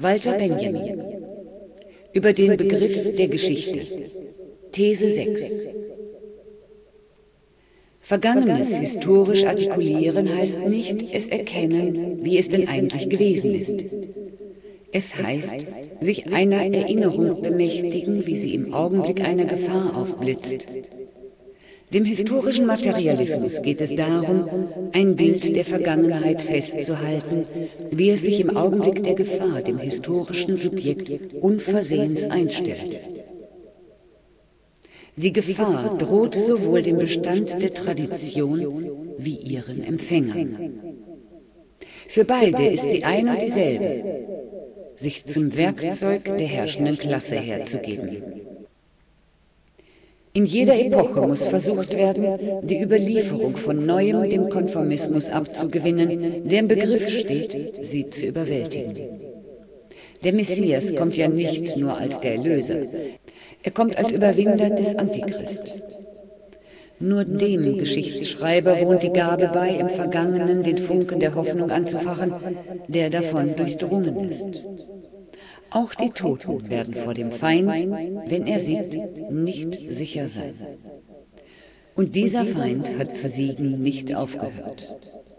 Walter Benjamin über den Begriff der Geschichte. These 6. Vergangenes historisch artikulieren heißt nicht, es erkennen, wie es denn eigentlich gewesen ist. Es heißt, sich einer Erinnerung bemächtigen, wie sie im Augenblick einer Gefahr aufblitzt. Dem historischen Materialismus geht es darum, ein Bild der Vergangenheit festzuhalten, wie es sich im Augenblick der Gefahr dem historischen Subjekt unversehens einstellt. Die Gefahr droht sowohl dem Bestand der Tradition wie ihren Empfängern. Für beide ist sie ein und dieselbe, sich zum Werkzeug der herrschenden Klasse herzugeben. In jeder Epoche muss versucht werden, die Überlieferung von Neuem dem Konformismus abzugewinnen, der im Begriff steht, sie zu überwältigen. Der Messias kommt ja nicht nur als der Erlöser, er kommt als Überwinder des Antichrist. Nur dem Geschichtsschreiber wohnt die Gabe bei, im Vergangenen den Funken der Hoffnung anzufachen, der davon durchdrungen ist. Auch die Toten werden vor dem Feind, wenn er siegt, nicht sicher sein. Und dieser Feind hat zu siegen nicht aufgehört.